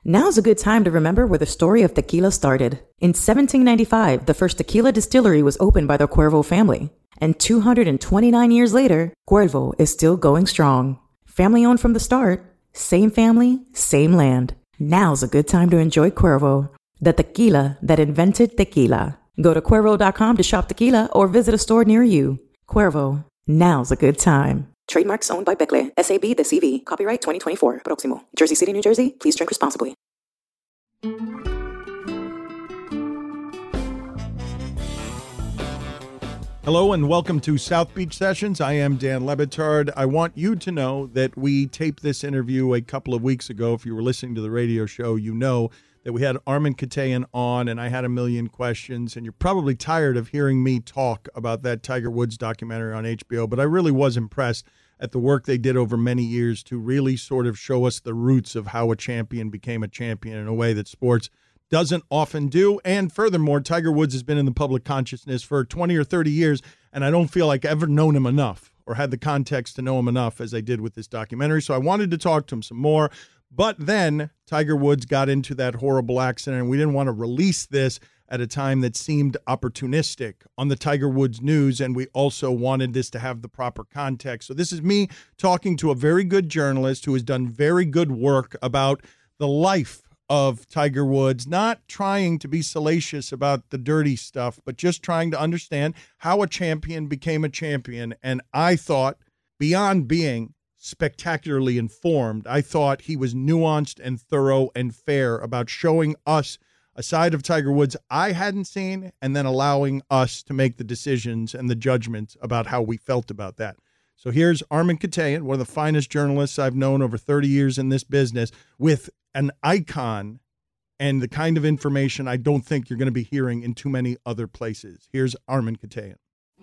Now's a good time to remember where the story of tequila started. In 1795, the first tequila distillery was opened by the Cuervo family. And 229 years later, Cuervo is still going strong. Family owned from the start, same family, same land. Now's a good time to enjoy Cuervo, the tequila that invented tequila. Go to Cuervo.com to shop tequila or visit a store near you. Cuervo, now's a good time. Trademarks owned by Becle, SAB de CV. Copyright 2024. Próximo. Jersey City, New Jersey. Please drink responsibly. Hello and welcome to South Beach Sessions. I am Dan Le Batard. I want you to know that we taped this interview a couple of weeks ago. If you were listening to the radio show, you know that we had Armen Keteyian on, and I had a million questions, and you're probably tired of hearing me talk about that Tiger Woods documentary on HBO, but I really was impressed at the work they did over many years to really sort of show us the roots of how a champion became a champion in a way that sports doesn't often do. And furthermore, Tiger Woods has been in the public consciousness for 20 or 30 years, and I don't feel like I've ever known him enough or had the context to know him enough as I did with this documentary. So I wanted to talk to him some more. But then Tiger Woods got into that horrible accident, and we didn't want to release this at a time that seemed opportunistic on the Tiger Woods news, and we also wanted this to have the proper context. So this is me talking to a very good journalist who has done very good work about the life of Tiger Woods, not trying to be salacious about the dirty stuff, but just trying to understand how a champion became a champion. And I thought, beyond being spectacularly informed, I thought he was nuanced and thorough and fair about showing us a side of Tiger Woods I hadn't seen, and then allowing us to make the decisions and the judgments about how we felt about that. So here's Armen Keteyian, one of the finest journalists I've known over 30 years in this business, with an icon and the kind of information I don't think you're going to be hearing in too many other places. Here's Armen Keteyian.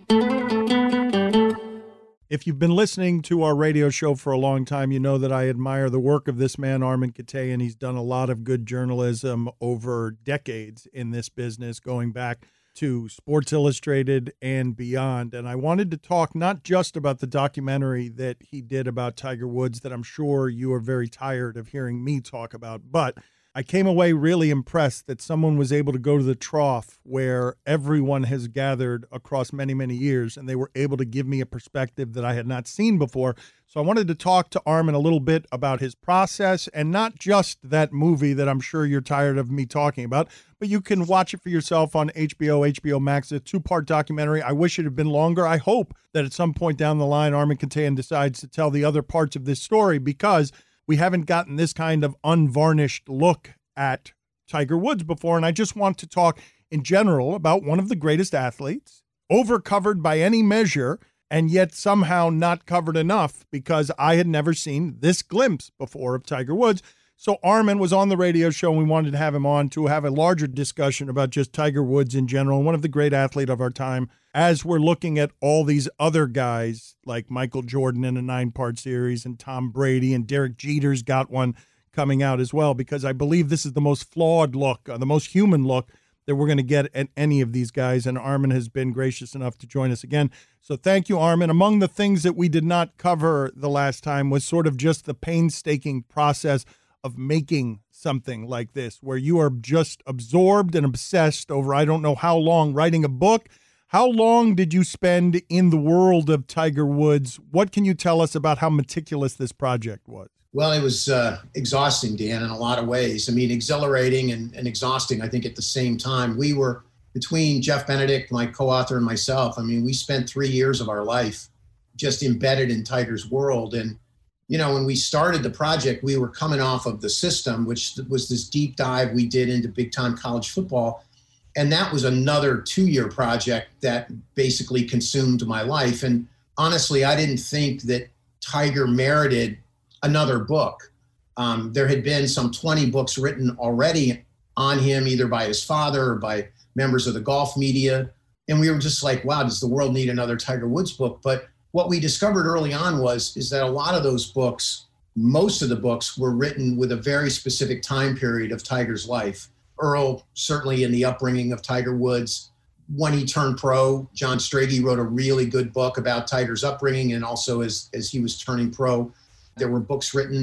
If you've been listening to our radio show for a long time, you know that I admire the work of this man, Armen Keteyian. He's done a lot of good journalism over decades in this business, going back to Sports Illustrated and beyond. And I wanted to talk not just about the documentary that he did about Tiger Woods that I'm sure you are very tired of hearing me talk about, but I came away really impressed that someone was able to go to the trough where everyone has gathered across many, many years, and they were able to give me a perspective that I had not seen before. So I wanted to talk to Armen a little bit about his process, and not just that movie that I'm sure you're tired of me talking about, but you can watch it for yourself on HBO Max. It's a 2-part documentary. I wish it had been longer. I hope that at some point down the line, Armen Keteyian decides to tell the other parts of this story, because we haven't gotten this kind of unvarnished look at Tiger Woods before. And I just want to talk in general about one of the greatest athletes, overcovered by any measure, and yet somehow not covered enough, because I had never seen this glimpse before of Tiger Woods. So Armen was on the radio show, and we wanted to have him on to have a larger discussion about just Tiger Woods in general, one of the great athletes of our time, as we're looking at all these other guys like Michael Jordan in a 9-part series, and Tom Brady, and Derek Jeter's got one coming out as well, because I believe this is the most flawed look, the most human look that we're going to get at any of these guys. And Armen has been gracious enough to join us again. So thank you, Armen. Among the things that we did not cover the last time was sort of just the painstaking process of making something like this, where you are just absorbed and obsessed over, I don't know how long, writing a book. How long did you spend in the world of Tiger Woods? What can you tell us about how meticulous this project was? Well, it was exhausting, Dan, in a lot of ways. I mean, exhilarating and exhausting, I think, at the same time. We were, between Jeff Benedict, my co-author, and myself, I mean, we spent 3 years of our life just embedded in Tiger's world. And, you know, when we started the project, we were coming off of The System, which was this deep dive we did into big-time college football. And that was another 2-year project that basically consumed my life. And honestly, I didn't think that Tiger merited another book. There had been some 20 books written already on him, either by his father or by members of the golf media. And we were just like, wow, does the world need another Tiger Woods book? But what we discovered early on is that a lot of those books, most of the books, were written with a very specific time period of Tiger's life. Earl, certainly in the upbringing of Tiger Woods. When he turned pro, John Strachey wrote a really good book about Tiger's upbringing, and also as he was turning pro. There were books written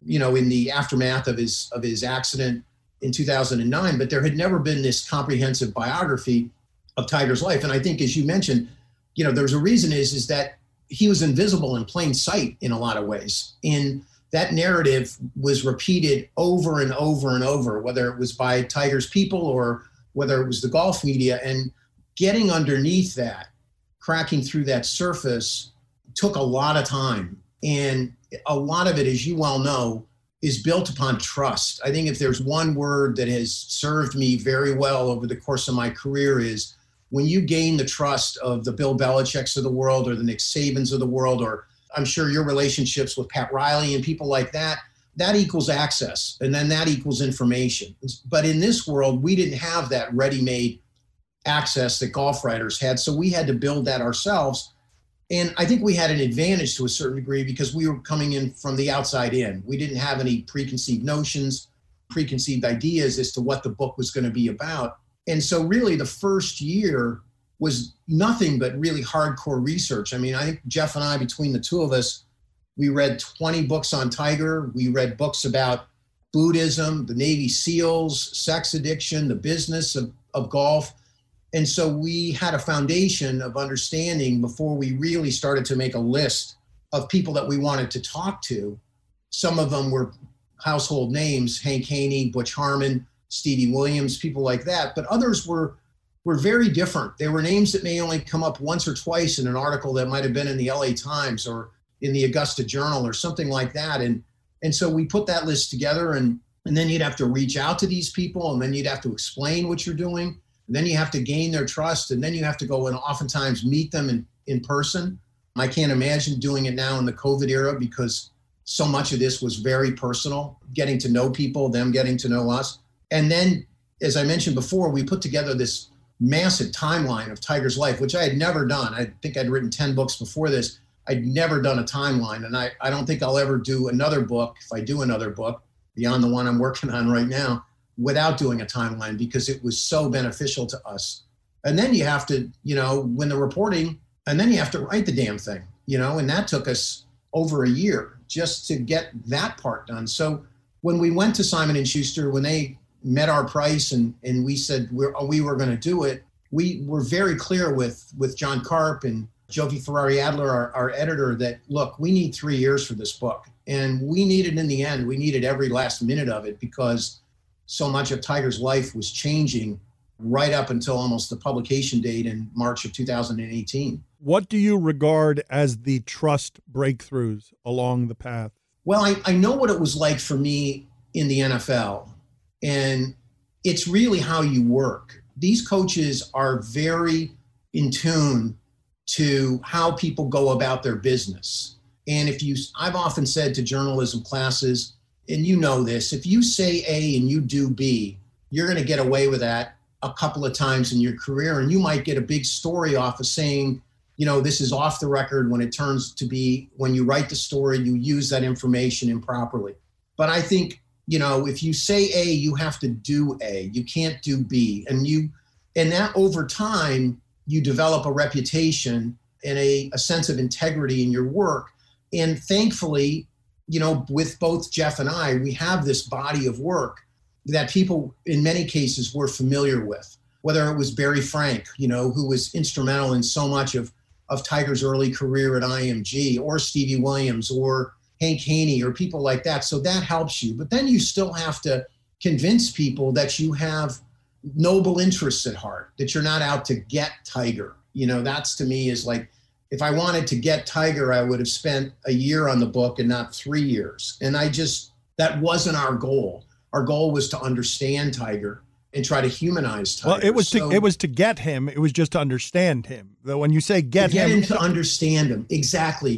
in the aftermath of his accident in 2009, but there had never been this comprehensive biography of Tiger's life. And I think, as you mentioned, there's a reason is that he was invisible in plain sight in a lot of ways. And that narrative was repeated over and over and over, whether it was by Tiger's people or whether it was the golf media. And getting underneath that, cracking through that surface, took a lot of time. And a lot of it, as you well know, is built upon trust. I think if there's one word that has served me very well over the course of my career is when you gain the trust of the Bill Belichick's of the world or the Nick Sabans of the world, or I'm sure your relationships with Pat Riley and people like that, that equals access. And then that equals information. But in this world, we didn't have that ready-made access that golf writers had. So we had to build that ourselves. And I think we had an advantage to a certain degree because we were coming in from the outside in. We didn't have any preconceived notions, preconceived ideas as to what the book was going to be about. And so really the first year was nothing but really hardcore research. I mean, I think Jeff and I, between the two of us, we read 20 books on Tiger. We read books about Buddhism, the Navy SEALs, sex addiction, the business of golf. And so we had a foundation of understanding before we really started to make a list of people that we wanted to talk to. Some of them were household names, Hank Haney, Butch Harmon, Stevie Williams, people like that. But others were very different. They were names that may only come up once or twice in an article that might have been in the LA Times or in the Augusta Journal or something like that. And so we put that list together, and then you'd have to reach out to these people, and then you'd have to explain what you're doing. And then you have to gain their trust, and then you have to go and oftentimes meet them in person. I can't imagine doing it now in the COVID era because so much of this was very personal, getting to know people, them getting to know us. And then, as I mentioned before, we put together this massive timeline of Tiger's life, which I had never done. I think I'd written 10 books before this. I'd never done a timeline, and I don't think I'll ever do another book, if I do another book, beyond the one I'm working on right now, without doing a timeline, because it was so beneficial to us. And then you have to, when the reporting, and then you have to write the damn thing, and that took us over a year just to get that part done. So when we went to Simon & Schuster, when they met our price and we said we were going to do it, we were very clear with John Karp and Jovi Ferrari Adler, our editor, that, look, we need 3 years for this book. And we needed, in the end, we needed every last minute of it because so much of Tiger's life was changing right up until almost the publication date in March of 2018. What do you regard as the trust breakthroughs along the path? Well, I know what it was like for me in the NFL, and it's really how you work. These coaches are very in tune to how people go about their business. And I've often said to journalism classes, and you know this, if you say A and you do B, you're going to get away with that a couple of times in your career. And you might get a big story off of saying, this is off the record, when it turns to be, when you write the story, you use that information improperly. But I think, if you say A, you have to do A. You can't do B. And that over time, you develop a reputation and a sense of integrity in your work. And thankfully, with both Jeff and I, we have this body of work that people in many cases were familiar with, whether it was Barry Frank, who was instrumental in so much of Tiger's early career at IMG, or Stevie Williams, or Hank Haney, or people like that. So that helps you. But then you still have to convince people that you have noble interests at heart, that you're not out to get Tiger. That's, to me, is like, if I wanted to get Tiger, I would have spent a year on the book and not 3 years. And that wasn't our goal. Our goal was to understand Tiger and try to humanize Tiger. Well, it was to get him. It was just to understand him. Though when you say get him, to understand him. Exactly.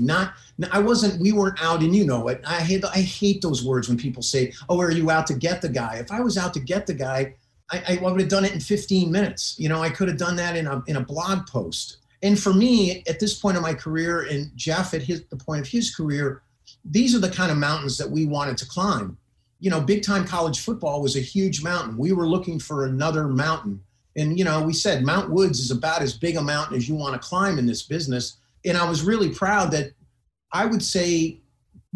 We weren't out, and you know it. I hate those words when people say, "Oh, are you out to get the guy?" If I was out to get the guy, I would have done it in 15 minutes. I could have done that in a blog post. And for me, at this point in my career, and Jeff at the point of his career, these are the kind of mountains that we wanted to climb. Big time college football was a huge mountain. We were looking for another mountain. And, we said Mount Woods is about as big a mountain as you want to climb in this business. And I was really proud that I would say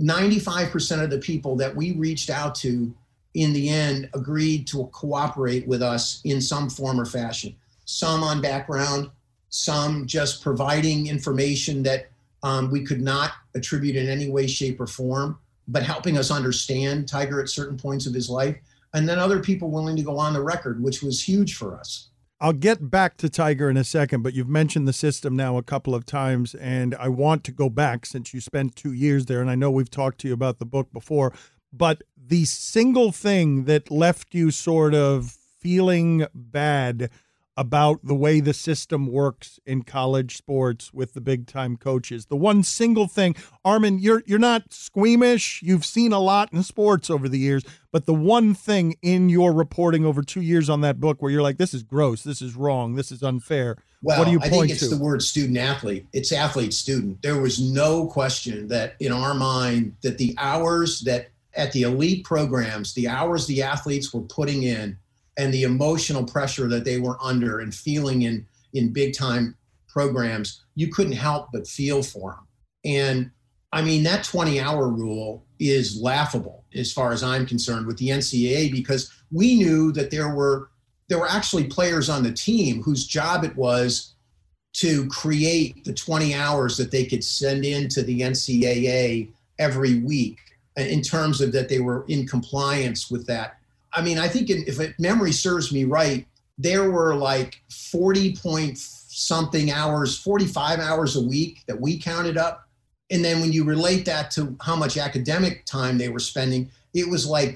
95% of the people that we reached out to in the end agreed to cooperate with us in some form or fashion. Some on background, some just providing information that we could not attribute in any way, shape, or form, but helping us understand Tiger at certain points of his life. And then other people willing to go on the record, which was huge for us. I'll get back to Tiger in a second, but you've mentioned the system now a couple of times, and I want to go back since you spent 2 years there, and I know we've talked to you about the book before, but the single thing that left you sort of feeling bad about the way the system works in college sports with the big-time coaches, the one single thing, Armin, you're not squeamish, you've seen a lot in sports over the years, but the one thing in your reporting over 2 years on that book where you're like, this is gross, this is wrong, this is unfair, well, what do you point to? I think it's the word student-athlete. It's athlete-student. There was no question that in our mind that the hours that at the elite programs, the hours the athletes were putting in and the emotional pressure that they were under and feeling in big-time programs, you couldn't help but feel for them. And I mean, that 20-hour rule is laughable as far as I'm concerned with the NCAA, because we knew that there were actually players on the team whose job it was to create the 20 hours that they could send into the NCAA every week in terms of that they were in compliance with that. I mean, I think if memory serves me right, there were like 40 point something hours, 45 hours a week that we counted up. And then when you relate that to how much academic time they were spending, it was like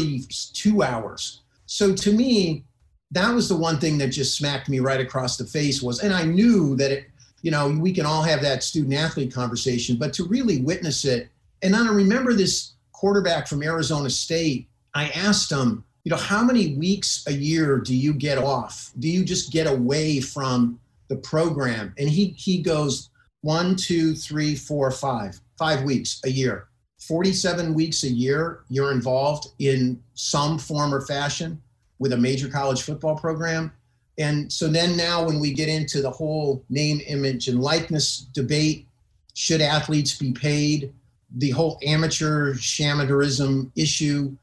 32 hours. So to me, that was the one thing that just smacked me right across the face was, and I knew that it, we can all have that student athlete conversation, but to really witness it. And then I remember this quarterback from Arizona State, I asked him, how many weeks a year do you get off? Do you just get away from the program? And he goes 1, 2, 3, 4, 5 weeks a year, 47 weeks a year. You're involved in some form or fashion with a major college football program. And so then now when we get into the whole name, image, and likeness debate, should athletes be paid? The whole amateur amateurism issue,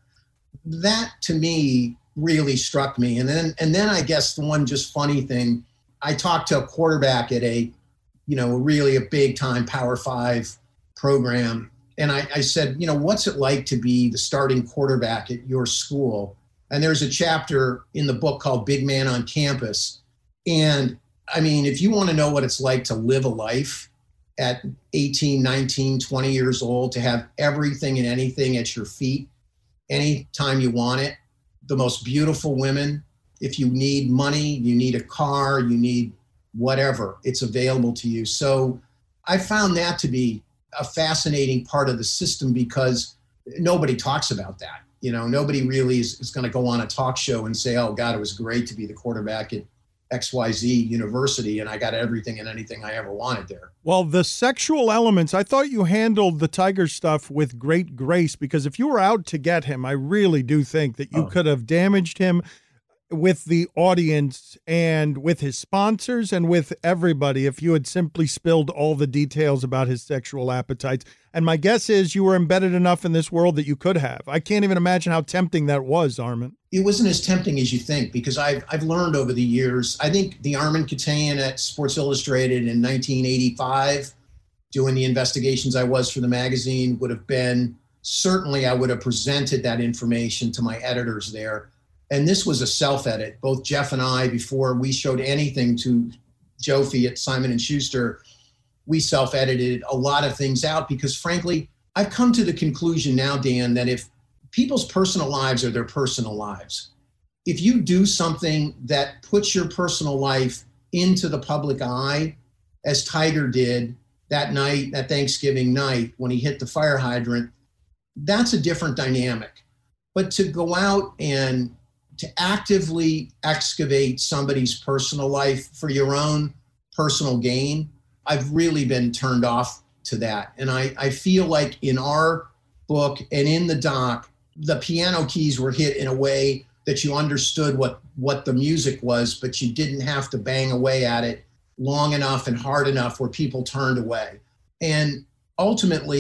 that to me really struck me. And then I guess the one just funny thing, I talked to a quarterback at a really a big time Power 5 program. And I said, what's it like to be the starting quarterback at your school? And there's a chapter in the book called Big Man on Campus. And I mean, if you want to know what it's like to live a life at 18, 19, 20 years old, to have everything and anything at your feet, anytime you want it, the most beautiful women, if you need money, you need a car, you need whatever, it's available to you. So I found that to be a fascinating part of the system because nobody talks about that. Nobody really is going to go on a talk show and say, oh God, it was great to be the quarterback at XYZ University and I got everything and anything I ever wanted there. Well, the sexual elements, I thought you handled the Tiger stuff with great grace, because if you were out to get him, I really do think that you could have damaged him with the audience and with his sponsors and with everybody if you had simply spilled all the details about his sexual appetites. And my guess is you were embedded enough in this world that you could have. I can't even imagine how tempting that was, Armin. It wasn't as tempting as you think, because I've learned over the years. I think the Armin Katayan at Sports Illustrated in 1985, doing the investigations I was for the magazine, would have been, certainly I would have presented that information to my editors there. And this was a self-edit. Both Jeff and I, before we showed anything to Jofi at Simon & Schuster, we self-edited a lot of things out because, frankly, I've come to the conclusion now, Dan, that if people's personal lives are their personal lives, if you do something that puts your personal life into the public eye, as Tiger did that night, that Thanksgiving night when he hit the fire hydrant, that's a different dynamic. But to go out and to actively excavate somebody's personal life for your own personal gain, I've really been turned off to that. And I feel like in our book and in the doc, the piano keys were hit in a way that you understood what the music was, but you didn't have to bang away at it long enough and hard enough where people turned away. And ultimately,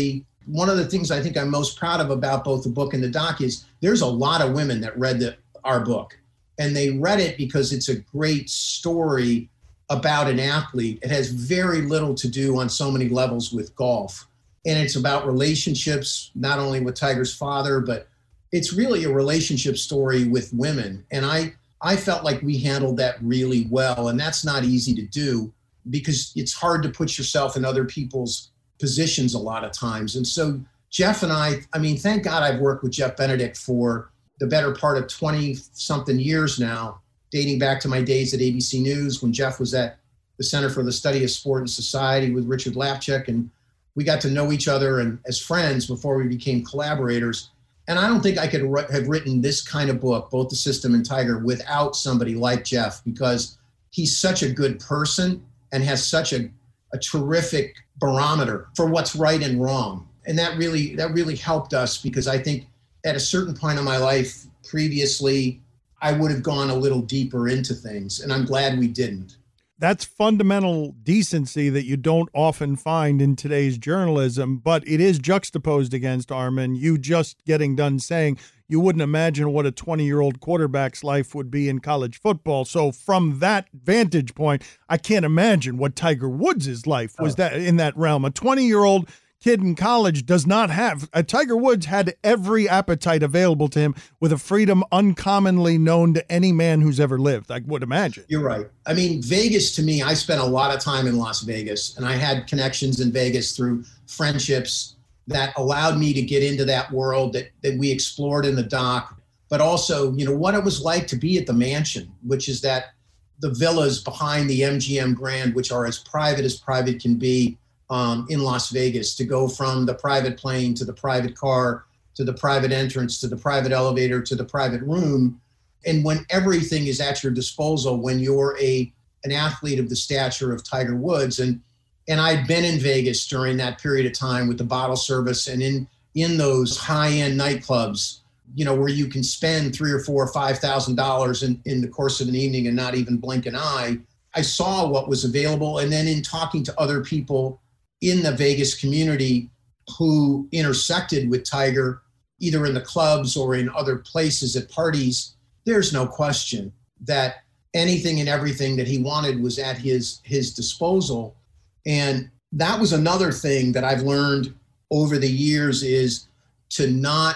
one of the things I think I'm most proud of about both the book and the doc is there's a lot of women that read our book, and they read it because it's a great story about an athlete. It has very little to do on so many levels with golf. And it's about relationships, not only with Tiger's father, but it's really a relationship story with women. And I felt like we handled that really well. And that's not easy to do because it's hard to put yourself in other people's positions a lot of times. And so Jeff and I mean, thank God I've worked with Jeff Benedict for the better part of 20 something years now, dating back to my days at ABC News when Jeff was at the Center for the Study of Sport and Society with Richard Lapchick. And we got to know each other and as friends before we became collaborators. And I don't think I could have written this kind of book, Both the System and Tiger, without somebody like Jeff, because he's such a good person and has such a terrific barometer for what's right and wrong. And that really helped us, because I think at a certain point in my life previously, I would have gone a little deeper into things, and I'm glad we didn't. That's fundamental decency that you don't often find in today's journalism, but it is juxtaposed against, Armin, you just getting done saying you wouldn't imagine what a 20-year-old quarterback's life would be in college football. So from that vantage point, I can't imagine what Tiger Woods' life was that in that realm. A 20-year-old kid in college does not have. Tiger Woods had every appetite available to him with a freedom uncommonly known to any man who's ever lived, I would imagine. You're right. I mean, Vegas, to me, I spent a lot of time in Las Vegas, and I had connections in Vegas through friendships that allowed me to get into that world that we explored in the doc, but also, what it was like to be at the mansion, which is that the villas behind the MGM Grand, which are as private can be, in Las Vegas, to go from the private plane to the private car to the private entrance to the private elevator to the private room. And when everything is at your disposal, when you're an athlete of the stature of Tiger Woods. And I'd been in Vegas during that period of time with the bottle service and in those high-end nightclubs, where you can spend $3,000 or $4,000 or $5,000 in the course of an evening and not even blink an eye. I saw what was available. And then in talking to other people in the Vegas community who intersected with Tiger, either in the clubs or in other places at parties, there's no question that anything and everything that he wanted was at his disposal. And that was another thing that I've learned over the years, is to not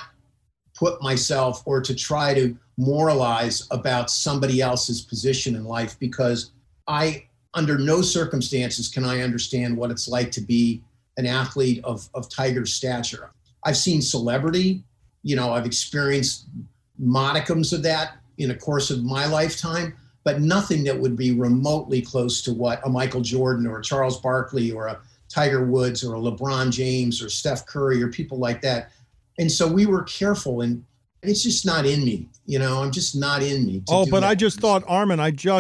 put myself or to try to moralize about somebody else's position in life, because under no circumstances can I understand what it's like to be an athlete of Tiger's stature. I've seen celebrity, I've experienced modicums of that in the course of my lifetime, but nothing that would be remotely close to what a Michael Jordan or a Charles Barkley or a Tiger Woods or a LeBron James or Steph Curry or people like that. And so we were careful, and it's just not in me. I'm just not in me. But I just thought, Armin,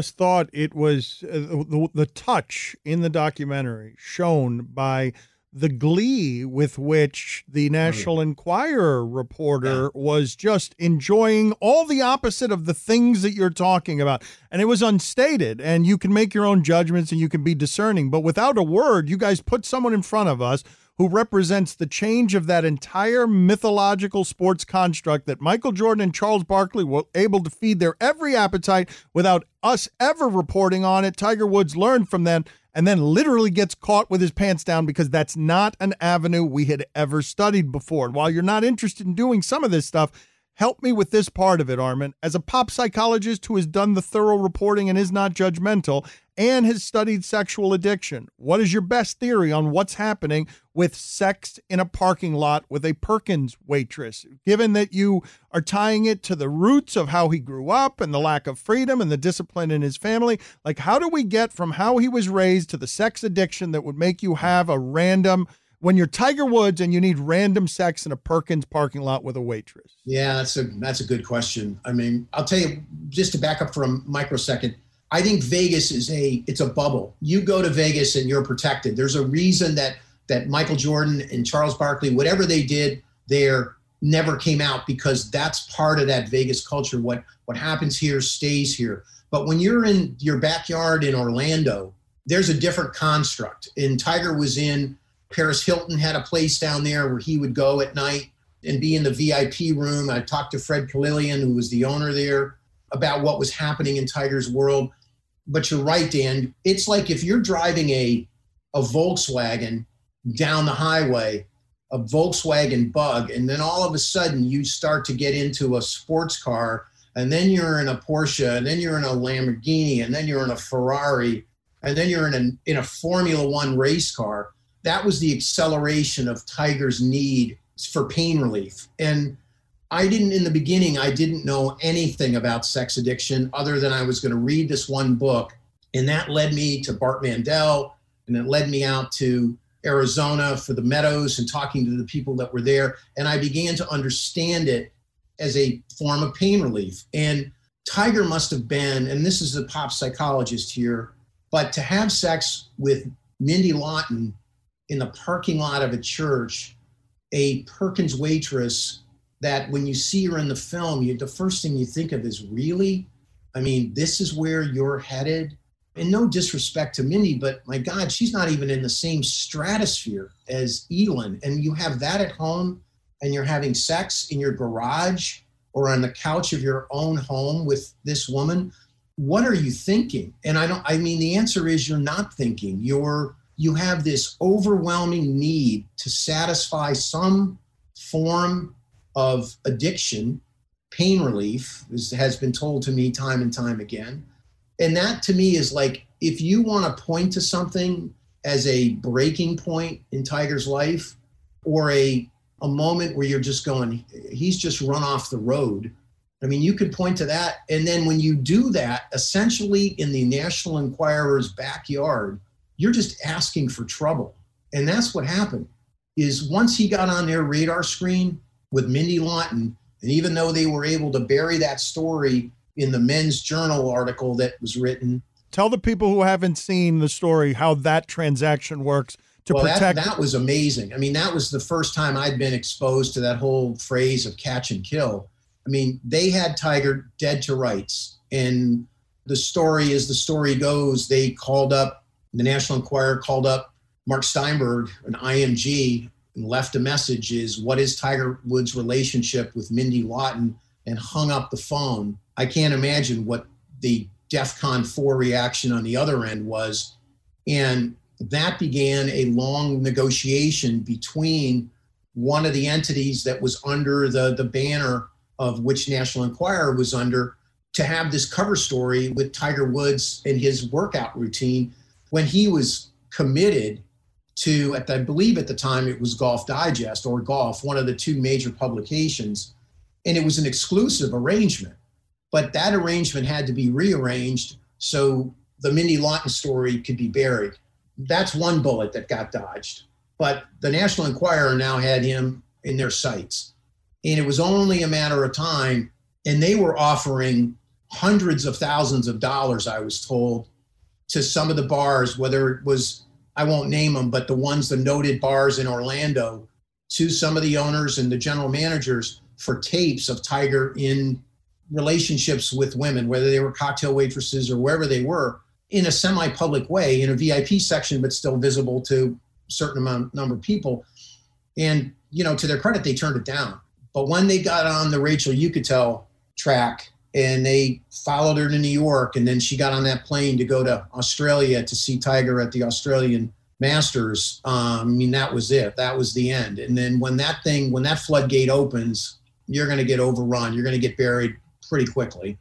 it was the touch in the documentary shown by the glee with which the National Enquirer reporter was just enjoying all the opposite of the things that you're talking about. And it was unstated, and you can make your own judgments and you can be discerning. But without a word, you guys put someone in front of us who represents the change of that entire mythological sports construct that Michael Jordan and Charles Barkley were able to feed their every appetite without us ever reporting on it. Tiger Woods learned from them and then literally gets caught with his pants down, because that's not an avenue we had ever studied before. And while you're not interested in doing some of this stuff, help me with this part of it, Armin. As a pop psychologist who has done the thorough reporting and is not judgmental and has studied sexual addiction, what is your best theory on what's happening with sex in a parking lot with a Perkins waitress, given that you are tying it to the roots of how he grew up and the lack of freedom and the discipline in his family? Like, how do we get from how he was raised to the sex addiction that would make you have a random, when you're Tiger Woods and you need random sex in a Perkins parking lot with a waitress? Yeah, that's a good question. I mean, I'll tell you, just to back up for a microsecond, I think Vegas it's a bubble. You go to Vegas and you're protected. There's a reason that Michael Jordan and Charles Barkley, whatever they did there, never came out, because that's part of that Vegas culture. What happens here stays here. But when you're in your backyard in Orlando, there's a different construct. And Tiger was in Paris Hilton had a place down there where he would go at night and be in the VIP room. I talked to Fred Kalilian, who was the owner there, about what was happening in Tiger's world. But you're right, Dan. It's like if you're driving a Volkswagen down the highway, a Volkswagen Bug, and then all of a sudden you start to get into a sports car, and then you're in a Porsche, and then you're in a Lamborghini, and then you're in a Ferrari, and then you're in a Formula One race car. That was the acceleration of Tiger's need for pain relief. And in the beginning, I didn't know anything about sex addiction other than I was going to read this one book. And that led me to Bart Mandel, and it led me out to Arizona for the Meadows and talking to the people that were there. And I began to understand it as a form of pain relief. And Tiger must have been, and this is the pop psychologist here, but to have sex with Mindy Lawton in the parking lot of a church, a Perkins waitress that when you see her in the film, the first thing you think of is, really? I mean, this is where you're headed? And no disrespect to Mindy, but my God, she's not even in the same stratosphere as Elin. And you have that at home, and you're having sex in your garage or on the couch of your own home with this woman. What are you thinking? And the answer is you're not thinking. You have this overwhelming need to satisfy some form of addiction, pain relief, has been told to me time and time again. And that to me is like, if you want to point to something as a breaking point in Tiger's life, or a moment where you're just going, he's just run off the road. I mean, you could point to that. And then when you do that, essentially in the National Enquirer's backyard, you're just asking for trouble. And that's what happened, is once he got on their radar screen with Mindy Lawton, and even though they were able to bury that story in the Men's Journal article that was written. Tell the people who haven't seen the story how that transaction works to protect. That was amazing. I mean, that was the first time I'd been exposed to that whole phrase of catch and kill. I mean, they had Tiger dead to rights. And the story, as the story goes, the National Enquirer called up Mark Steinberg, an IMG, and left a message, is, what is Tiger Woods' relationship with Mindy Lawton, and hung up the phone. I can't imagine what the DEFCON 4 reaction on the other end was. And that began a long negotiation between one of the entities that was under the banner of which National Enquirer was under, to have this cover story with Tiger Woods and his workout routine when he was committed to, I believe at the time it was Golf Digest or Golf, one of the two major publications. And it was an exclusive arrangement, but that arrangement had to be rearranged so the Mindy Lawton story could be buried. That's one bullet that got dodged, but the National Enquirer now had him in their sights. And it was only a matter of time, and they were offering hundreds of thousands of dollars, I was told, to some of the bars, whether it was, I won't name them, but the noted bars in Orlando, to some of the owners and the general managers, for tapes of Tiger in relationships with women, whether they were cocktail waitresses or wherever they were, in a semi-public way, in a VIP section, but still visible to a certain number of people. And, to their credit, they turned it down. But when they got on the Rachel Uchitel track and they followed her to New York, and then she got on that plane to go to Australia to see Tiger at the Australian Masters, that was it. That was the end. And then when that floodgate opens, you're going to get overrun. You're going to get buried pretty quickly.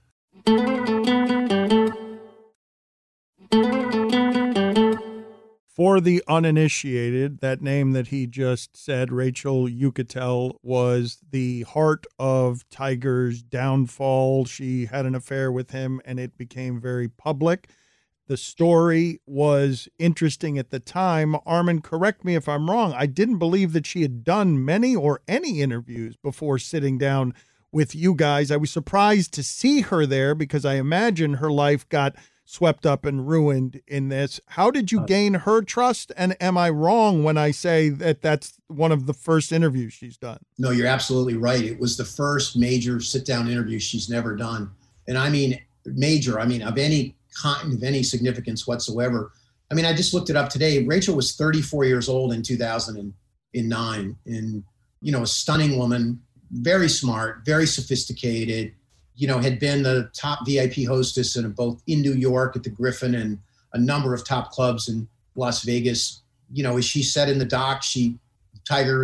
For the uninitiated, that name that he just said, Rachel Uchitel, was the heart of Tiger's downfall. She had an affair with him, and it became very public. The story was interesting at the time. Armin, correct me if I'm wrong. I didn't believe that she had done many or any interviews before sitting down with you guys. I was surprised to see her there because I imagine her life got swept up and ruined in this. How did you gain her trust? And am I wrong when I say that that's one of the first interviews she's done? No, you're absolutely right. It was the first major sit-down interview she's never done. And I mean, major, of any kind, of any significance whatsoever. I mean, I just looked it up today. Rachel was 34 years old in 2009, and, a stunning woman, very smart, very sophisticated, had been the top VIP hostess in both in New York at the Griffin and a number of top clubs in Las Vegas. As she said in the doc, Tiger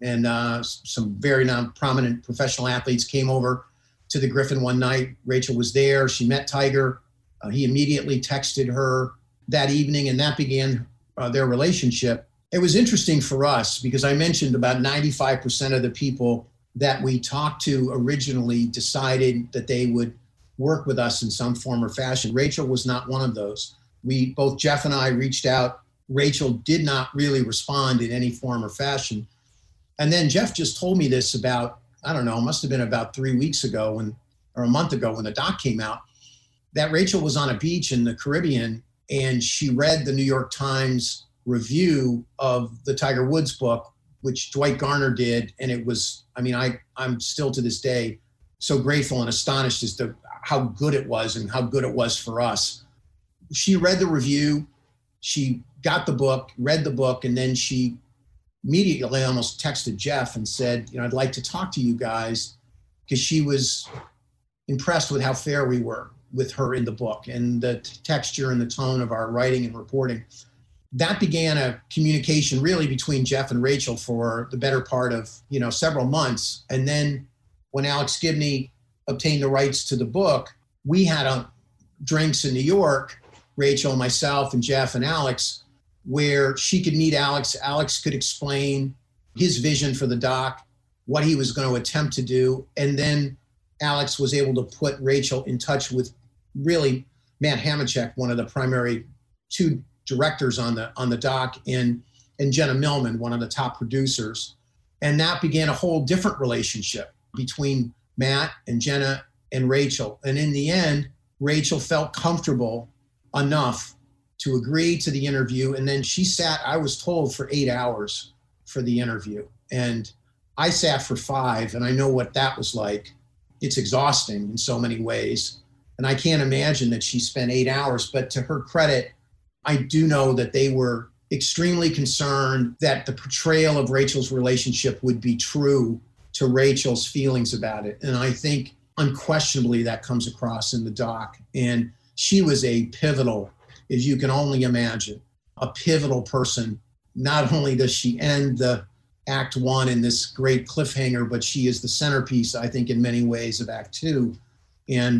and some very prominent professional athletes came over to the Griffin one night. Rachel was there. She met Tiger. He immediately texted her that evening, and that began their relationship. It was interesting for us because I mentioned about 95% of the people that we talked to originally decided that they would work with us in some form or fashion. Rachel was not one of those. Both Jeff and I reached out. Rachel did not really respond in any form or fashion. And then Jeff just told me this about, I don't know, it must have been about 3 weeks ago or a month ago when the doc came out, that Rachel was on a beach in the Caribbean and she read the New York Times review of the Tiger Woods book, which Dwight Garner did. And it was, I'm still to this day so grateful and astonished as to how good it was and how good it was for us. She read the review, she got the book, read the book, and then she immediately almost texted Jeff and said, I'd like to talk to you guys, because she was impressed with how fair we were with her in the book and the texture and the tone of our writing and reporting. That began a communication really between Jeff and Rachel for the better part of, several months. And then when Alex Gibney obtained the rights to the book, we had drinks in New York, Rachel, myself, and Jeff and Alex, where she could meet Alex. Alex could explain his vision for the doc, what he was going to attempt to do. And then Alex was able to put Rachel in touch with really Matt Hamachek, one of the primary two directors on the doc, and Jenna Millman, one of the top producers. And that began a whole different relationship between Matt and Jenna and Rachel. And in the end, Rachel felt comfortable enough to agree to the interview. And then she sat, I was told, for 8 hours for the interview. And I sat for 5, and I know what that was like. It's exhausting in so many ways. And I can't imagine that she spent 8 hours, but to her credit, I do know that they were extremely concerned that the portrayal of Rachel's relationship would be true to Rachel's feelings about it. And I think unquestionably that comes across in the doc. And she was a pivotal, as you can only imagine, a pivotal person. Not only does she end the Act 1 in this great cliffhanger, but she is the centerpiece, I think, in many ways of Act 2. And,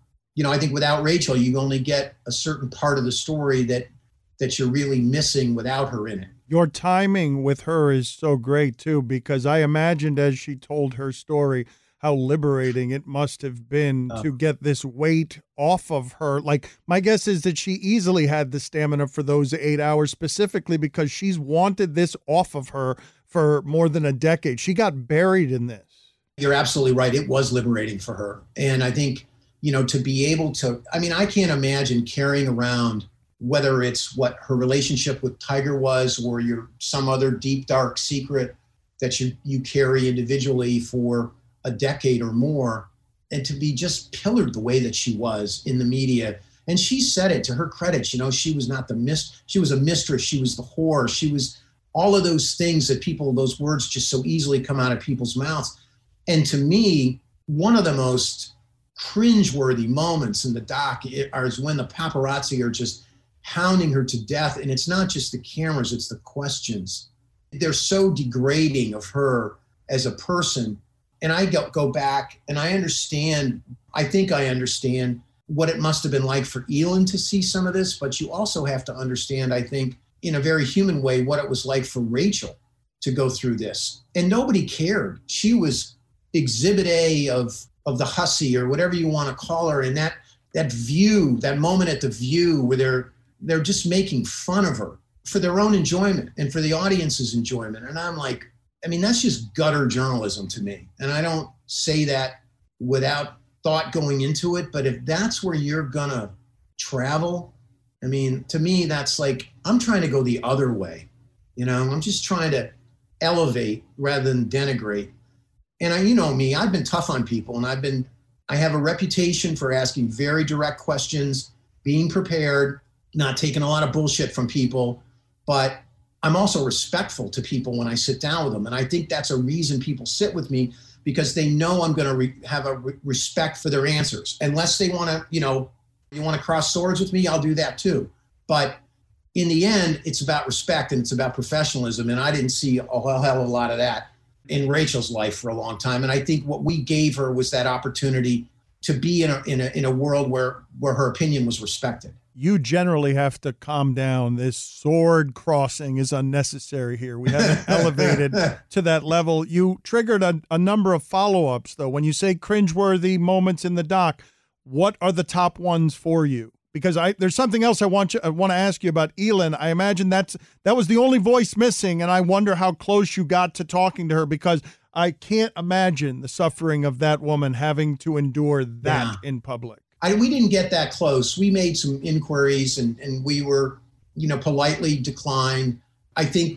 I think without Rachel, you only get a certain part of the story that you're really missing without her in it. Your timing with her is so great, too, because I imagined as she told her story how liberating it must have been to get this weight off of her. Like, my guess is that she easily had the stamina for those 8 hours, specifically because she's wanted this off of her for more than a decade. She got buried in this. You're absolutely right. It was liberating for her. And I think, to be able to, I can't imagine carrying around, whether it's what her relationship with Tiger was or some other deep, dark secret that you carry individually for a decade or more, and to be just pillared the way that she was in the media. And she said it, to her credit, she was not she was a mistress, she was the whore, she was all of those things that those words just so easily come out of people's mouths. And to me, one of the most cringeworthy moments in the doc is when the paparazzi are just hounding her to death. And it's not just the cameras, it's the questions. They're so degrading of her as a person. And I go back and I think I understand what it must have been like for Elin to see some of this, but you also have to understand, I think, in a very human way, what it was like for Rachel to go through this. And nobody cared. She was exhibit A of the hussy, or whatever you want to call her. And that view, that moment at the View where they're just making fun of her for their own enjoyment and for the audience's enjoyment. And I'm like, that's just gutter journalism to me. And I don't say that without thought going into it, but if that's where you're gonna travel, to me, that's like, I'm trying to go the other way. I'm just trying to elevate rather than denigrate. And me, I've been tough on people, and I have a reputation for asking very direct questions, being prepared, not taking a lot of bullshit from people, but I'm also respectful to people when I sit down with them. And I think that's a reason people sit with me, because they know I'm going to have a respect for their answers. Unless they want to, you want to cross swords with me, I'll do that too. But in the end, it's about respect and it's about professionalism. And I didn't see a hell of a lot of that in Rachel's life for a long time. And I think what we gave her was that opportunity to be in a world where her opinion was respected. You generally have to calm down. This sword crossing is unnecessary here. We haven't elevated to that level. You triggered a number of follow-ups, though. When you say cringeworthy moments in the doc, what are the top ones for you? Because there's something else I want to ask you about Elin. I imagine that was the only voice missing, and I wonder how close you got to talking to her, because I can't imagine the suffering of that woman having to endure that in public. We didn't get that close. We made some inquiries and we were, politely declined. I think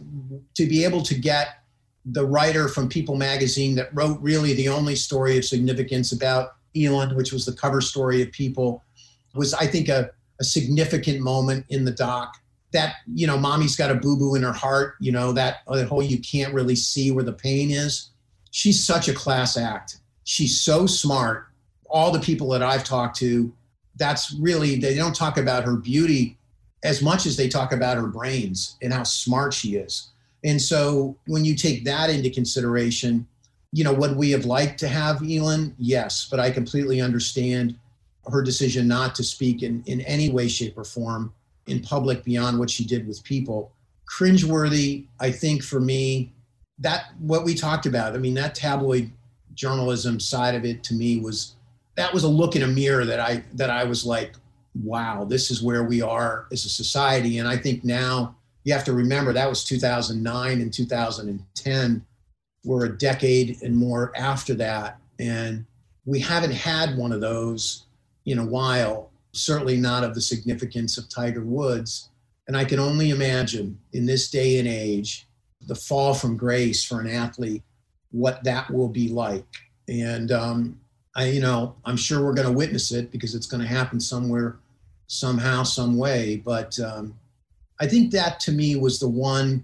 to be able to get the writer from People magazine that wrote really the only story of significance about Elin, which was the cover story of People, was, I think, a significant moment in the doc. That, mommy's got a boo-boo in her heart, that whole you can't really see where the pain is. She's such a class act. She's so smart. All the people that I've talked to, that's really, they don't talk about her beauty as much as they talk about her brains and how smart she is. And so when you take that into consideration, would we have liked to have Elin? Yes, but I completely understand her decision not to speak in any way, shape, or form in public beyond what she did with People. Cringeworthy, I think for me, that what we talked about, that tabloid journalism side of it to me was a look in a mirror that I was like, wow, this is where we are as a society. And I think now you have to remember that was 2009 and 2010. We're a decade and more after that. And we haven't had one of those in a while, certainly not of the significance of Tiger Woods. And I can only imagine in this day and age, the fall from grace for an athlete, what that will be like. And, I'm sure we're going to witness it because it's going to happen somewhere, somehow, some way. But I think that to me was the one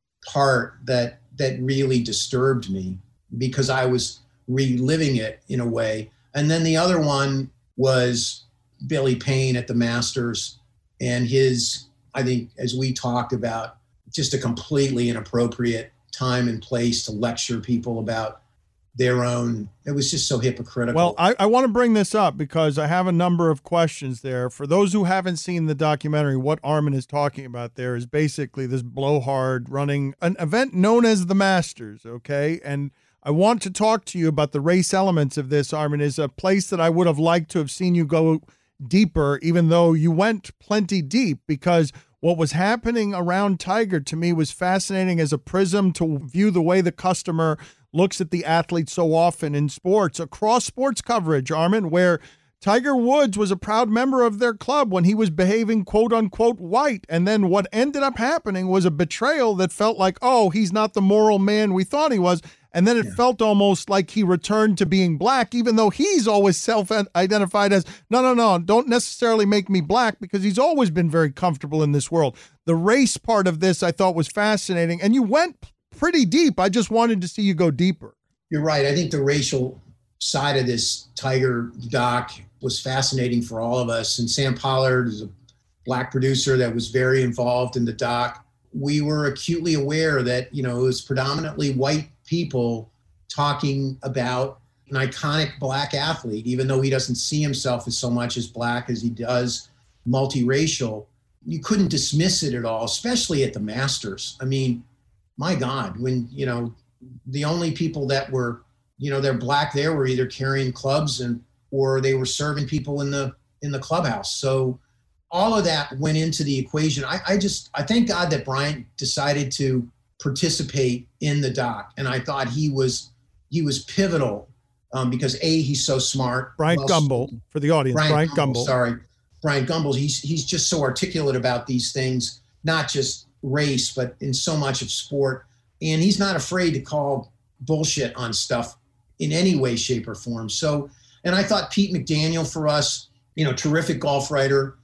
part that really disturbed me because I was reliving it in a way. And then the other one was Billy Payne at the Masters and his, I think, as we talked about, just a completely inappropriate time and place to lecture people about their own. It was just so hypocritical. Well, I want to bring this up because I have a number of questions there. For those who haven't seen the documentary, what Armin is talking about there is basically this blowhard running an event known as the Masters, okay? And I want to talk to you about the race elements of this, Armin. Is a place that I would have liked to have seen you go deeper, even though you went plenty deep, because what was happening around Tiger to me was fascinating as a prism to view the way the customer looks at the athlete so often in sports, across sports coverage, Armin, where Tiger Woods was a proud member of their club when he was behaving quote unquote white. And then what ended up happening was a betrayal that felt like, oh, he's not the moral man we thought he was. And then it felt almost like he returned to being black, even though he's always self-identified as, no, don't necessarily make me black, because he's always been very comfortable in this world. The race part of this I thought was fascinating, and you went pretty deep. I just wanted to see you go deeper. You're right. I think the racial side of this Tiger doc was fascinating for all of us. And Sam Pollard is a black producer that was very involved in the doc. We were acutely aware that, it was predominantly white people talking about an iconic black athlete, even though he doesn't see himself as so much as black as he does multiracial. You couldn't dismiss it at all, especially at the Masters. I mean, my God, when, the only people that were, they're black there were either carrying clubs or they were serving people in the clubhouse. So all of that went into the equation. I thank God that Bryant decided to participate in the doc. And I thought he was pivotal because he's so smart. Bryant Gumbel, for the audience, Bryant Gumbel. Sorry, Bryant Gumbel. He's just so articulate about these things, not just race, but in so much of sport. And he's not afraid to call bullshit on stuff in any way, shape, or form. So, and I thought Pete McDaniel for us, terrific golf writer.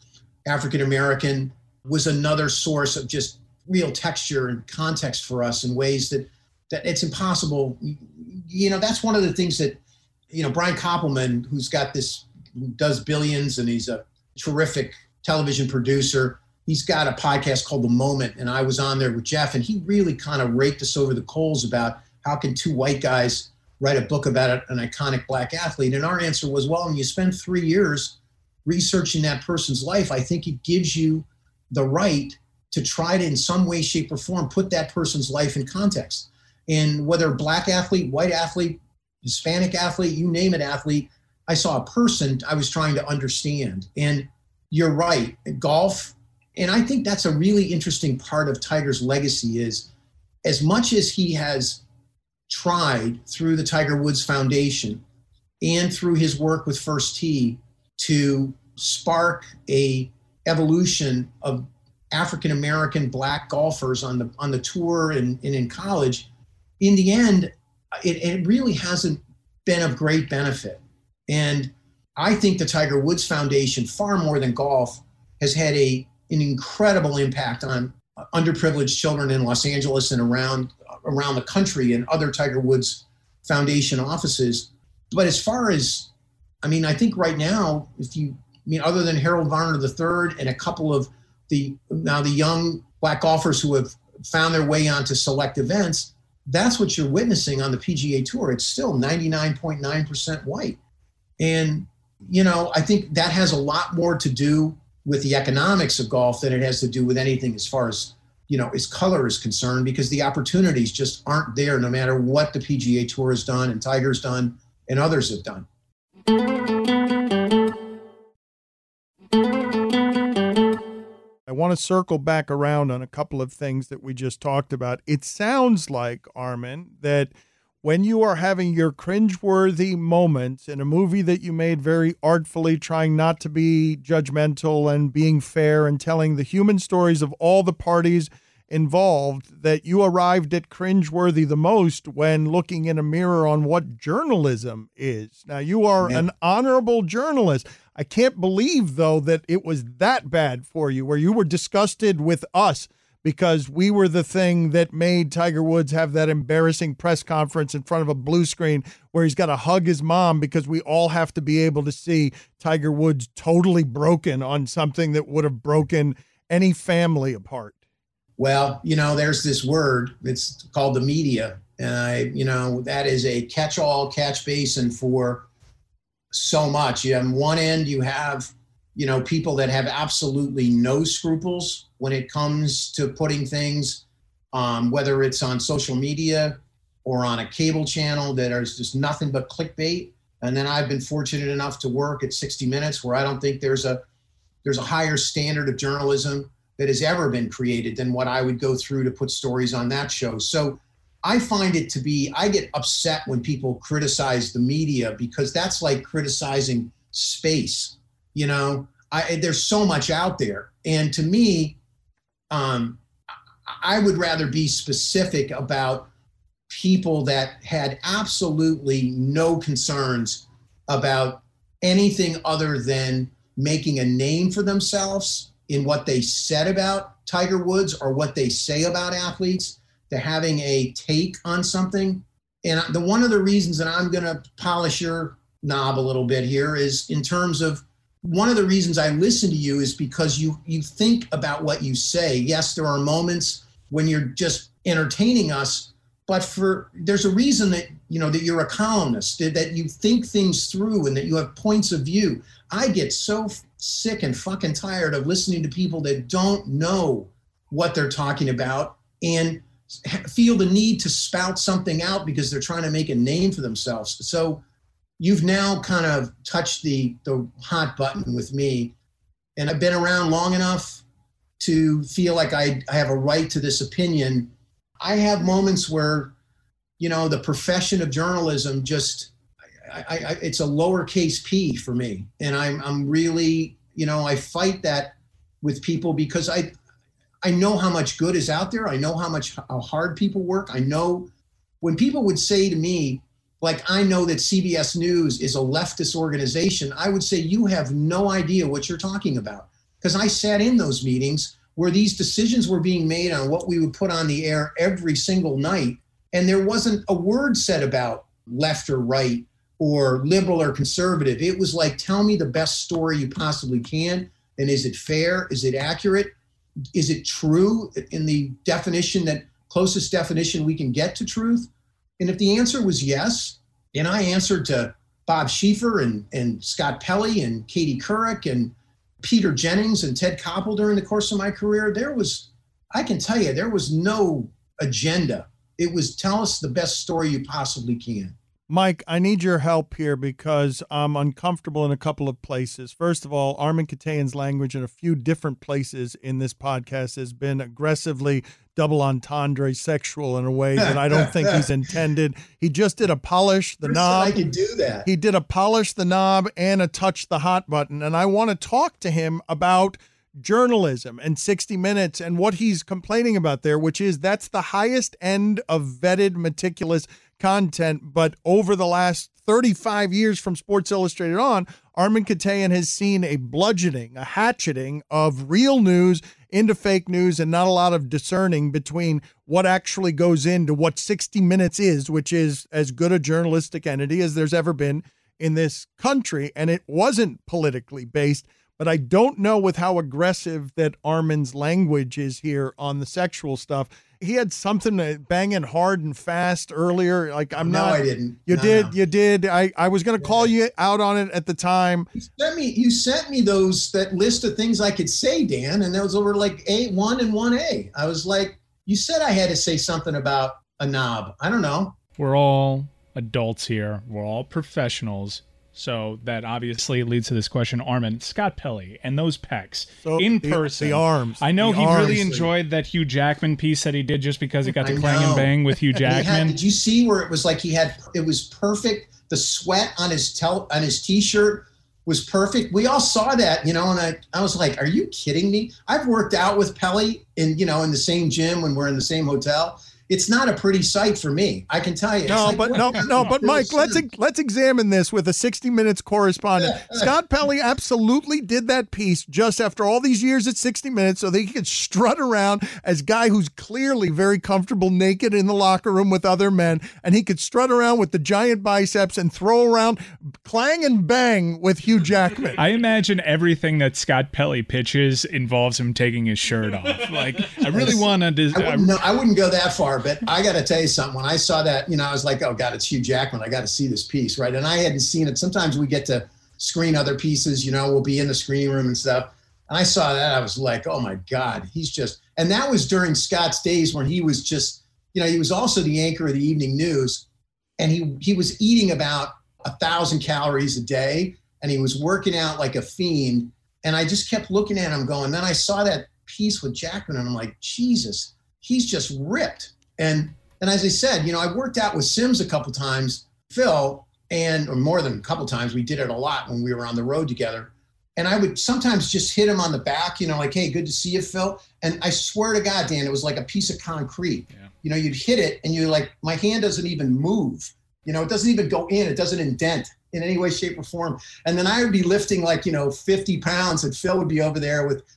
African American was another source of just real texture and context for us in ways that it's impossible. That's one of the things that, Brian Koppelman, who does billions, and he's a terrific television producer. He's got a podcast called The Moment, and I was on there with Jeff, and he really kind of raked us over the coals about how can two white guys write a book about an iconic black athlete. And our answer was, well, when you spend 3 years researching that person's life, I think it gives you the right to try to, in some way, shape, or form, put that person's life in context. And whether black athlete, white athlete, Hispanic athlete, you name it, athlete, I saw a person I was trying to understand. And you're right, golf, and I think that's a really interesting part of Tiger's legacy is, as much as he has tried through the Tiger Woods Foundation and through his work with First Tee to spark a evolution of African-American black golfers on the tour and in college, in the end, it really hasn't been of great benefit. And I think the Tiger Woods Foundation, far more than golf, has had an incredible impact on underprivileged children in Los Angeles and around the country and other Tiger Woods Foundation offices. But as far as, I think right now, other than Harold Varner III and a couple of the young black golfers who have found their way onto select events, that's what you're witnessing on the PGA Tour. It's still 99.9% white. And, I think that has a lot more to do with the economics of golf than it has to do with anything as far as, its color is concerned, because the opportunities just aren't there no matter what the PGA Tour has done and Tiger's done and others have done. I want to circle back around on a couple of things that we just talked about. It sounds like, Armin, that when you are having your cringeworthy moments in a movie that you made very artfully, trying not to be judgmental and being fair and telling the human stories of all the parties involved, that you arrived at cringeworthy the most when looking in a mirror on what journalism is. Now, you are an honorable journalist. I can't believe, though, that it was that bad for you, where you were disgusted with us because we were the thing that made Tiger Woods have that embarrassing press conference in front of a blue screen where he's got to hug his mom because we all have to be able to see Tiger Woods totally broken on something that would have broken any family apart. Well, there's this word, it's called the media. And that is a catch-all, catch basin for so much. On one end, you have, people that have absolutely no scruples when it comes to putting things, whether it's on social media or on a cable channel, that is just nothing but clickbait. And then I've been fortunate enough to work at 60 Minutes, where I don't think there's a higher standard of journalism that has ever been created than what I would go through to put stories on that show. So I find it to be, I get upset when people criticize the media, because that's like criticizing space. There's so much out there. And to me, I would rather be specific about people that had absolutely no concerns about anything other than making a name for themselves in what they said about Tiger Woods or what they say about athletes, to having a take on something. And one of the reasons that I'm going to polish your knob a little bit here is in terms of, one of the reasons I listen to you is because you think about what you say. Yes, there are moments when you're just entertaining us, but there's a reason that, that you're a columnist, that you think things through and that you have points of view. I get so sick and fucking tired of listening to people that don't know what they're talking about and feel the need to spout something out because they're trying to make a name for themselves. So you've now kind of touched the hot button with me, and I've been around long enough to feel like I have a right to this opinion. I have moments where, the profession of journalism just, it's a lowercase p for me. And I'm really, I fight that with people because I know how much good is out there. I know how hard people work. I know when people would say to me, like, I know that CBS News is a leftist organization, I would say, you have no idea what you're talking about. because I sat in those meetings where these decisions were being made on what we would put on the air every single night. And there wasn't a word said about left or right or liberal or conservative. It was like, tell me the best story you possibly can. And is it fair? Is it accurate? Is it true in the definition, that closest definition we can get to truth? And if the answer was yes, and I answered to Bob Schieffer and Scott Pelley and Katie Couric and Peter Jennings and Ted Koppel during the course of my career, I can tell you, there was no agenda. It was, tell us the best story you possibly can. Mike, I need your help here because I'm uncomfortable in a couple of places. First of all, Armen Keteyian's language in a few different places in this podcast has been aggressively double entendre sexual in a way that I don't think he's intended. He just did a polish the knob. I could do that. He did a polish the knob and a touch the hot button. And I want to talk to him about journalism and 60 Minutes and what he's complaining about there, which is that's the highest end of vetted, meticulous content. But over the last 35 years from Sports Illustrated on, Armen Keteyian has seen a bludgeoning, a hatcheting of real news into fake news, and not a lot of discerning between what actually goes into what 60 Minutes is, which is as good a journalistic entity as there's ever been in this country. And it wasn't politically based, but I don't know with how aggressive that Armen's language is here on the sexual stuff. He had something banging hard and fast earlier. Like, No, I didn't. You did. I was going to call you out on it at the time. You sent me that list of things I could say, Dan, and those were like A1 and 1A. I was like, you said I had to say something about a knob. I don't know. We're all adults here. We're all professionals. So that obviously leads to this question, Armen, Scott Pelley and those pecs in person. The arms. I know he really enjoyed that Hugh Jackman piece that he did just because he got to clang and bang with Hugh Jackman. Did you see where it was like it was perfect? The sweat on his t-shirt was perfect. We all saw that, and I was like, are you kidding me? I've worked out with Pelley in the same gym when we're in the same hotel. It's not a pretty sight for me. I can tell you. But Mike, let's examine this with a 60 Minutes correspondent. Scott Pelley absolutely did that piece just after all these years at 60 Minutes so that he could strut around as a guy who's clearly very comfortable naked in the locker room with other men, and he could strut around with the giant biceps and throw around clang and bang with Hugh Jackman. I imagine everything that Scott Pelley pitches involves him taking his shirt off. Like, I really want to... I wouldn't go that far. But I got to tell you something. When I saw that, I was like, oh, God, it's Hugh Jackman. I got to see this piece, right? And I hadn't seen it. Sometimes we get to screen other pieces, we'll be in the screening room and stuff. And I saw that. I was like, oh, my God, he's just – and that was during Scott's days when he was just – he was also the anchor of the evening news. And he was eating about 1,000 calories a day. And he was working out like a fiend. And I just kept looking at him going. Then I saw that piece with Jackman, and I'm like, Jesus, he's just ripped. And as I said, I worked out with Sims a couple times, Phil, or more than a couple times. We did it a lot when we were on the road together. And I would sometimes just hit him on the back, like, hey, good to see you, Phil. And I swear to God, Dan, it was like a piece of concrete. Yeah. You'd hit it and you're like, my hand doesn't even move. It doesn't even go in. It doesn't indent in any way, shape, or form. And then I would be lifting 50 pounds and Phil would be over there with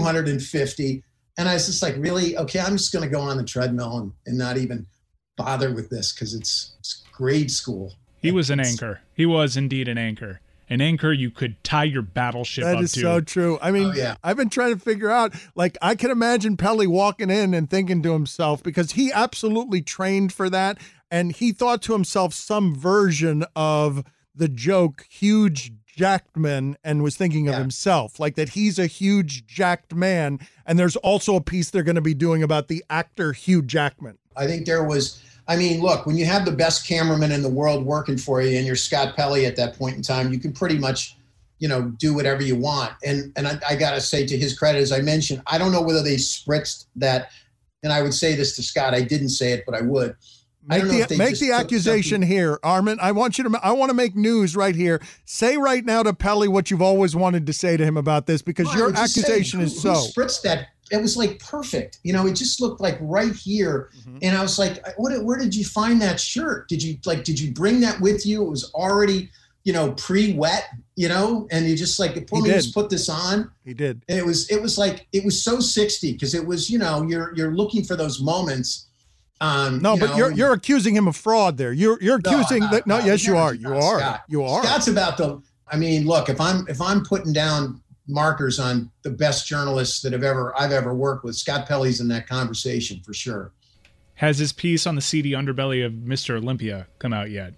250. And I was just like, really? Okay, I'm just going to go on the treadmill and not even bother with this because it's grade school. He was an anchor. He was indeed an anchor. An anchor you could tie your battleship up to. That is so true. I mean, I've been trying to figure out, I can imagine Pelley walking in and thinking to himself, because he absolutely trained for that, and he thought to himself some version of the joke, huge Jackman, and was thinking of himself, like that he's a huge jacked man. And there's also a piece they're going to be doing about the actor Hugh Jackman. I think look, when you have the best cameraman in the world working for you and you're Scott Pelley at that point in time, you can pretty much, do whatever you want. And I got to say, to his credit, as I mentioned, I don't know whether they spritzed that. And I would say this to Scott. I didn't say it, but I would. Make the accusation here, Armen. I want to make news right here. Say right now to Pelley what you've always wanted to say to him about this, because your accusation is so. Who spritzed that? It was like perfect. It just looked like right here. Mm-hmm. And I was like, where did you find that shirt? Did you bring that with you? It was already pre-wet, and you just like, let me just put this on. He did. And it was so 60 because it was, you're looking for those moments. But you're accusing him of fraud there. You're accusing that. No, yes, you are. You are. Scott. You are. Scott's about look, if I'm putting down markers on the best journalists that I've ever worked with, Scott Pelley's in that conversation for sure. Has his piece on the seedy underbelly of Mr. Olympia come out yet?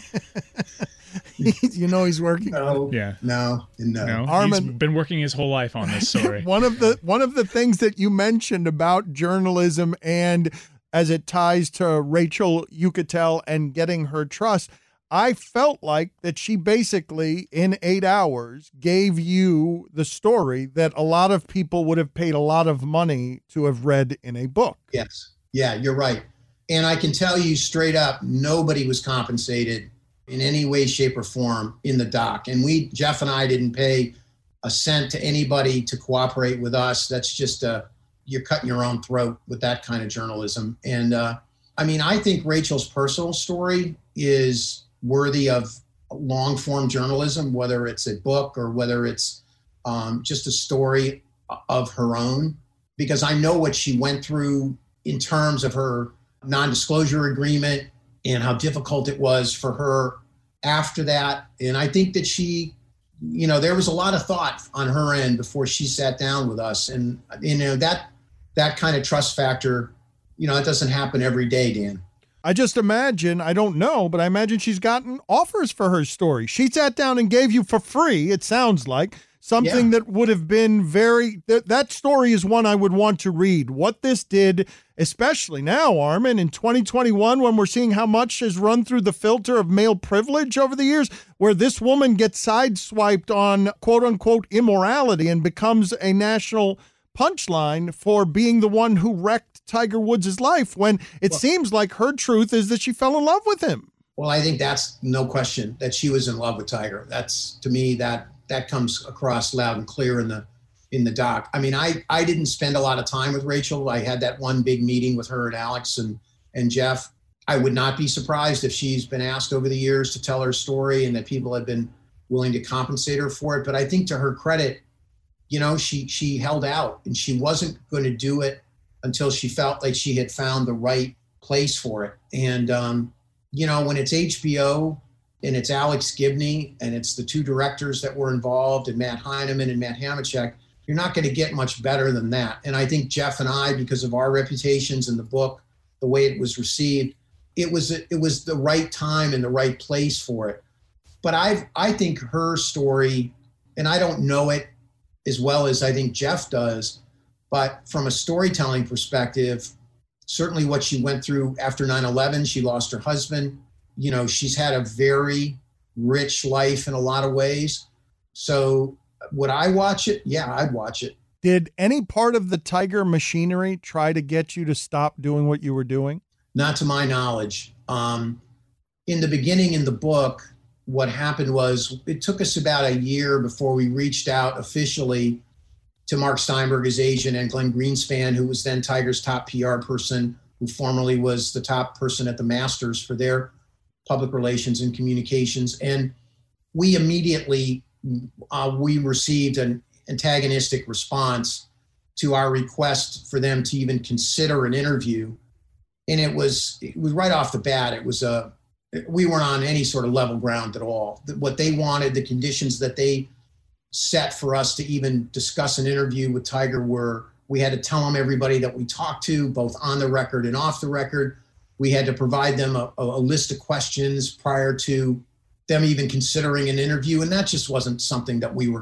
He's working. No. Yeah. No. Armin, he's been working his whole life on this story. One of the things that you mentioned about journalism and as it ties to Rachel Uchitel and getting her trust, I felt like that she basically in 8 hours gave you the story that a lot of people would have paid a lot of money to have read in a book. Yes. Yeah, you're right. And I can tell you straight up, nobody was compensated in any way, shape, or form in the doc. And Jeff and I didn't pay a cent to anybody to cooperate with us. That's just you're cutting your own throat with that kind of journalism. And I think Rachel's personal story is worthy of long form journalism, whether it's a book or whether it's just a story of her own, because I know what she went through in terms of her non-disclosure agreement and how difficult it was for her after that. And I think that she, there was a lot of thought on her end before she sat down with us. And, that kind of trust factor, it doesn't happen every day, Dan. I just imagine, I don't know, but I imagine she's gotten offers for her story. She sat down and gave you for free, it sounds like, something that would have been that story is one I would want to read. What this did, especially now, Armin, in 2021, when we're seeing how much has run through the filter of male privilege over the years, where this woman gets sideswiped on quote unquote immorality and becomes a national punchline for being the one who wrecked Tiger Woods' life, when it seems like her truth is that she fell in love with him. Well, I think that's no question that she was in love with Tiger. That's, to me, that comes across loud and clear in the doc. I didn't spend a lot of time with Rachel. I had that one big meeting with her and Alex and Jeff. I would not be surprised if she's been asked over the years to tell her story and that people have been willing to compensate her for it. But I think to her credit, she held out and she wasn't going to do it until she felt like she had found the right place for it. And, when it's HBO and it's Alex Gibney and it's the two directors that were involved and Matt Heineman and Matt Hamachek, you're not going to get much better than that. And I think Jeff and I, because of our reputations in the book, the way it was received, it was the right time and the right place for it. But I think her story, and I don't know it as well as I think Jeff does, but from a storytelling perspective, certainly what she went through after 9/11, she lost her husband. She's had a very rich life in a lot of ways. So would I watch it? Yeah, I'd watch it. Did any part of the Tiger machinery try to get you to stop doing what you were doing? Not to my knowledge. In the beginning in the book, what happened was it took us about a year before we reached out officially to Mark Steinberg, his agent, and Glenn Greenspan, who was then Tiger's top PR person, who formerly was the top person at the Masters for their public relations and communications. And we immediately, we received an antagonistic response to our request for them to even consider an interview. And it was right off the bat, we weren't on any sort of level ground at all. What they wanted, the conditions that they set for us to even discuss an interview with Tiger were, we had to tell them everybody that we talked to, both on the record and off the record. We had to provide them a list of questions prior to them even considering an interview. And that just wasn't something that we were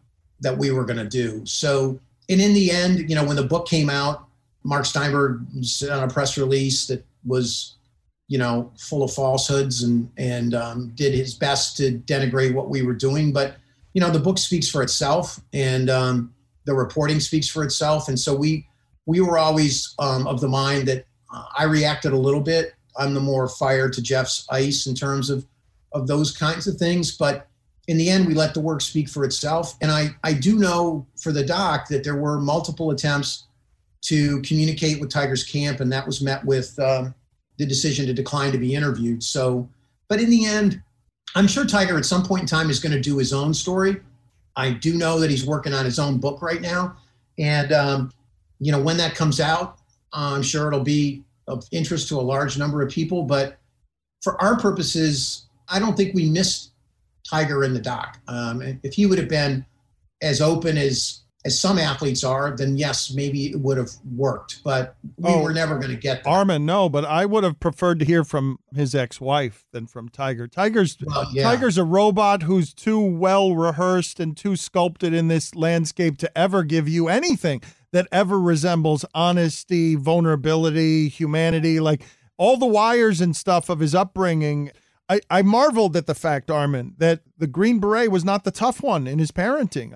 gonna do. So, and in the end, when the book came out, Mark Steinberg said on a press release that was, full of falsehoods and did his best to denigrate what we were doing. But, the book speaks for itself and the reporting speaks for itself. And so we were always of the mind that I reacted a little bit. I'm the more fire to Jeff's ice in terms of those kinds of things. But in the end, we let the work speak for itself. And I do know for the doc that there were multiple attempts to communicate with Tiger's camp, and that was met with the decision to decline to be interviewed. So, but in the end, I'm sure Tiger at some point in time is going to do his own story. I do know that he's working on his own book right now. And, when that comes out, I'm sure it'll be of interest to a large number of people. But for our purposes, I don't think we missed Tiger in the doc. If he would have been as open as some athletes are, then yes, maybe it would have worked. But we were never going to get that. Armin, no, but I would have preferred to hear from his ex-wife than from Tiger. Tiger's a robot who's too well rehearsed and too sculpted in this landscape to ever give you anything that ever resembles honesty, vulnerability, humanity, like all the wires and stuff of his upbringing. I marveled at the fact, Armin, that the Green Beret was not the tough one in his parenting.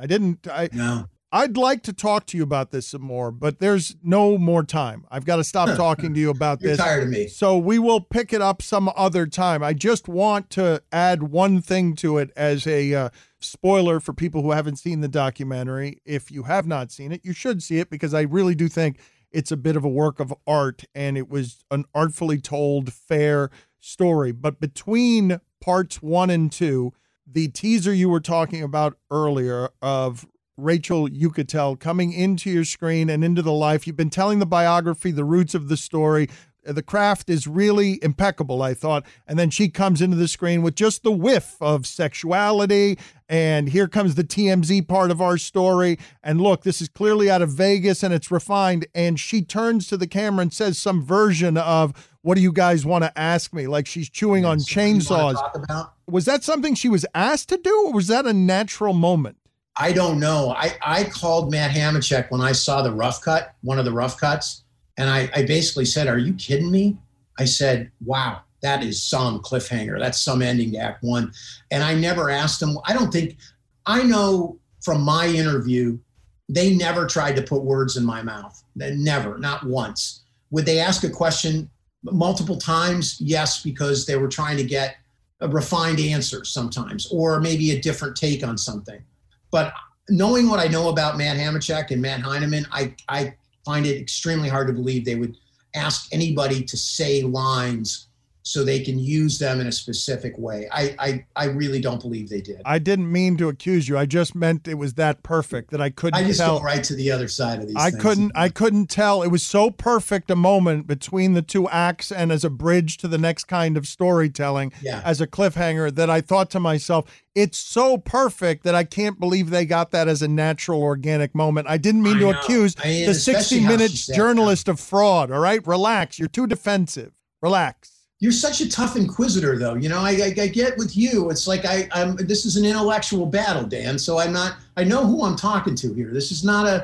No. I'd like to talk to you about this some more, but there's no more time. I've got to stop talking to you about this. You're tired of me. So we will pick it up some other time. I just want to add one thing to it as a spoiler for people who haven't seen the documentary. If you have not seen it, you should see it, because I really do think it's a bit of a work of art, and it was an artfully told, fair story. But between parts 1 and 2, the teaser you were talking about earlier of Rachel Uchitel coming into your screen and into the life. You've been telling the biography, the roots of the story. The craft is really impeccable, I thought. And then she comes into the screen with just the whiff of sexuality. And here comes the TMZ part of our story. And look, this is clearly out of Vegas and it's refined. And she turns to the camera and says some version of, "What do you guys want to ask me?" Like she's chewing on chainsaws. Was that something she was asked to do, or was that a natural moment? I don't know. I called Matt Hamachek when I saw the rough cut, one of the rough cuts. And I basically said, "Are you kidding me?" I said, "Wow, that is some cliffhanger. That's some ending to Act 1. And I never asked him. I know from my interview, they never tried to put words in my mouth. They never, not once. Would they ask a question multiple times? Yes, because they were trying to get a refined answer sometimes, or maybe a different take on something. But knowing what I know about Matt Hamachek and Matt Heineman, I find it extremely hard to believe they would ask anybody to say lines so they can use them in a specific way. I really don't believe they did. I didn't mean to accuse you. I just meant it was that perfect that I couldn't tell. I just go right to the other side of these things. I couldn't tell. It was so perfect a moment between the two acts and as a bridge to the next kind of storytelling, as a cliffhanger, that I thought to myself, it's so perfect that I can't believe they got that as a natural, organic moment. I didn't mean to accuse the 60 Minutes journalist of fraud, all right? Relax. You're too defensive. Relax. You're such a tough inquisitor, though. You know, I get with you. It's like this is an intellectual battle, Dan. So I know who I'm talking to here. This is not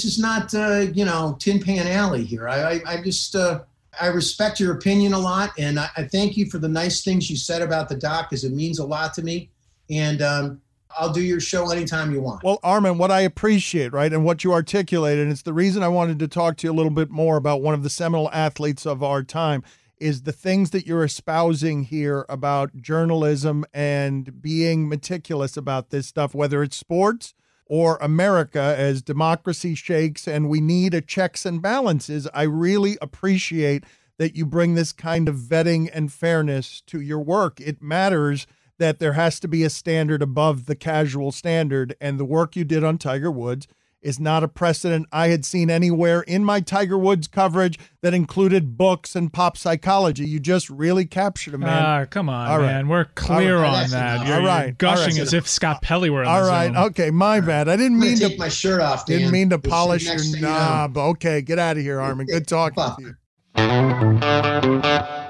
Tin Pan Alley here. I respect your opinion a lot, and I thank you for the nice things you said about the doc, because it means a lot to me. And I'll do your show anytime you want. Well, Armin, what I appreciate, right, and what you articulated, and it's the reason I wanted to talk to you a little bit more about one of the seminal athletes of our time, is the things that you're espousing here about journalism and being meticulous about this stuff, whether it's sports or America as democracy shakes and we need a checks and balances. I really appreciate that you bring this kind of vetting and fairness to your work. It matters that there has to be a standard above the casual standard, and the work you did on Tiger Woods is not a precedent I had seen anywhere in my Tiger Woods coverage that included books and pop psychology. You just really captured a man. Come on, man. We're clear on that. You're gushing as if Scott Pelly were in the zone. Okay, my bad. I didn't mean to take my shirt off, Dan. Didn't mean to polish your knob. Okay, get out of here, Armin. Good talking to you.